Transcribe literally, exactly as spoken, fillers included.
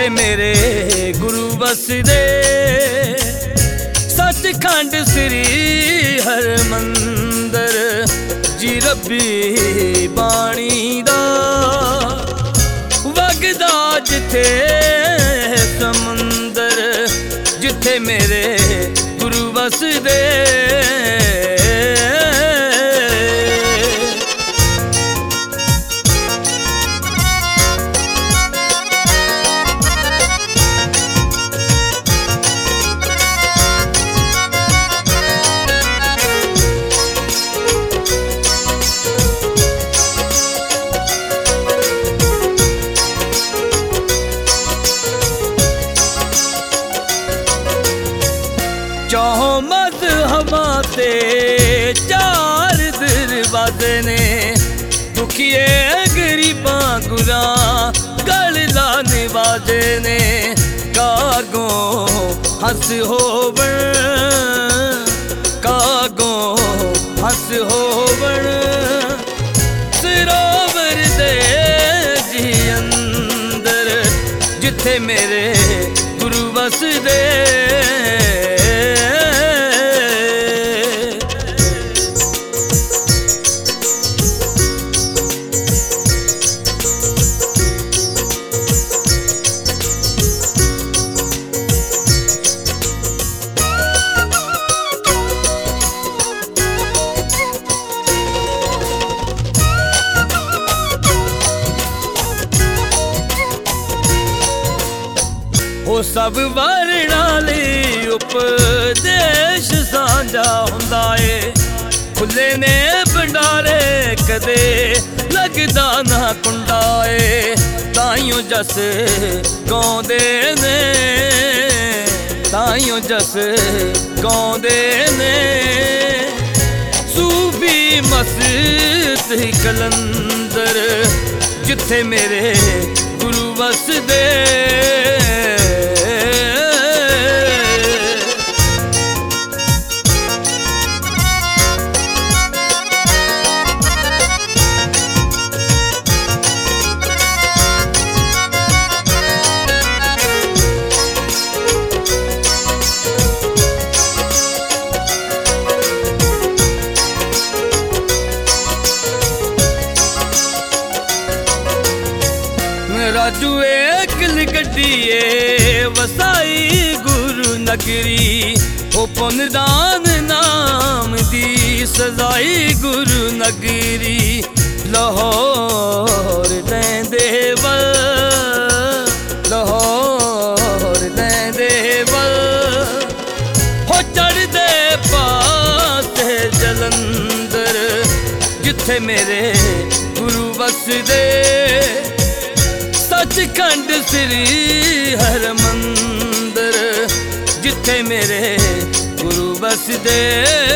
जिथे मेरे गुरु बसदे। सचखंड श्री हरमंदर जी रब्बी बाणी दा वगदा जिथे समंदर, जिथे मेरे गुरु बसदे। चौं मज़हबां ते चार दरवाजे ने, दुखिए गरीबां गुरां गल ला निवाजे ने। कागों हंस होवण, कागों हंस होवण, सरोवर दे जी अंदर, जिथे मेरे गुरु बसदे। वो सब वर्णा लई उपदेश सांझा हुंदा ए। खुले ने भंडारे कदे लगदा ना कुंडा ए। ताइयों जस गाउंदे ने, ताइयों जस गाउंदे ने। सूफी मस्त कलंदर, जिथे मेरे गुरु बसदे। राजू एकल गड्डिए वसाई गुरु नगरी। ओ पुनदान नाम दी सजाई गुरु नगरी। लाहौर लैंदे वल, लाहौर लैंदे वल, हो चढ़दे पासे जलंधर, जिथे मेरे गुरु बसदे। सचखंड श्री हरमंदर, जिथे मेरे गुरु बसदे।